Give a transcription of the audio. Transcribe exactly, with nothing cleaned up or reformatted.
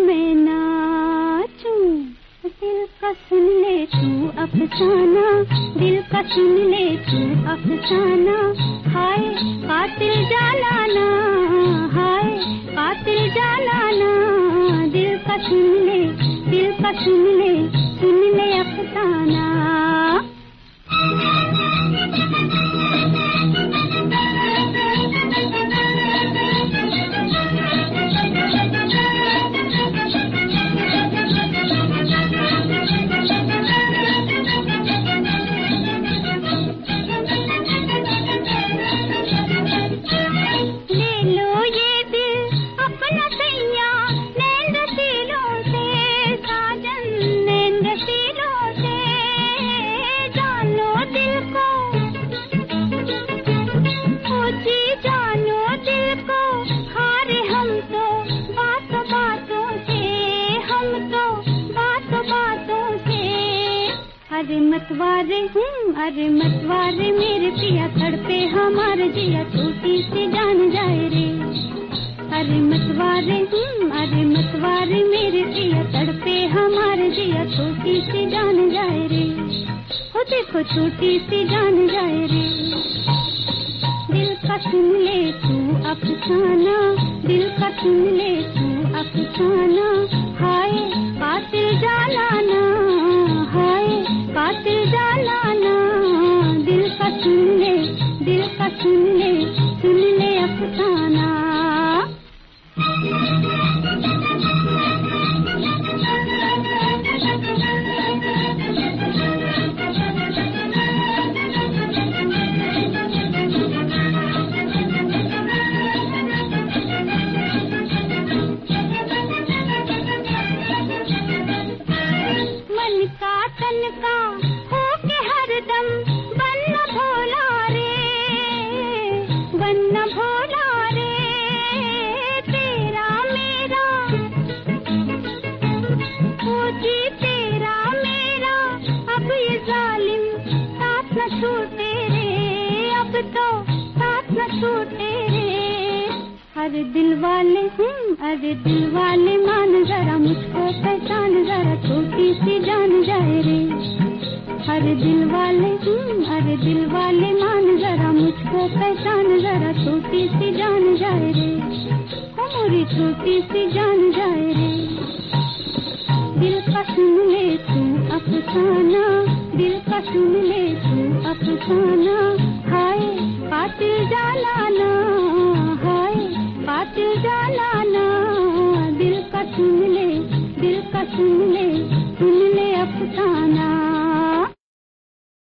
मैं नाचूं, दिल का सुन ले तू अफसाना, दिल का सुन ले तू अफसाना। हाय कातिल जालाना, हाय कातिल जालाना, दिल का सुन ले, दिल का सुन ले, सुन ले अफसाना। अरे मतवारे हूँ, अरे मतवारे मेरे पिया, तड़पे हमारे जिया, छोटी सी जान जाए रे। अरे मतवारे हूँ, अरे मतवारे मेरे पिया, तड़पे हमारे जिया, छोटी सी जान जाए रे। हो देखो छोटी सी जान जाए रे। दिल का सुन ले तू अफसाना, दिल का सुन ले तू अफसाना। हाय कातिल जालाना, हाय कातिल जालाना, दिल का सुन ले, दिल का सुन ले, सुन ले अफसाना। मन का तन का हो के हरदम बन्न भोला रे, बन्न भोला रे, तेरा मेरा ओ जी तेरा मेरा, अब ये जालिम साथ न छूटे रे, अब तो साथ न छूटे रे। अरे दिल वाले हूँ, अरे दिल वाले मान जरा, मुझको पहचान जरा, छोटी सी जान जाए रे। अरे दिल वाले हूँ, अरे दिल वाले मान जरा, मुझको पहचान जरा, छोटी सी जान जाए रे। हमारी छोटी सी जान जाए रे। दिल का सुन ले तू अफसाना, दिल का सुन ले तू अफसाना।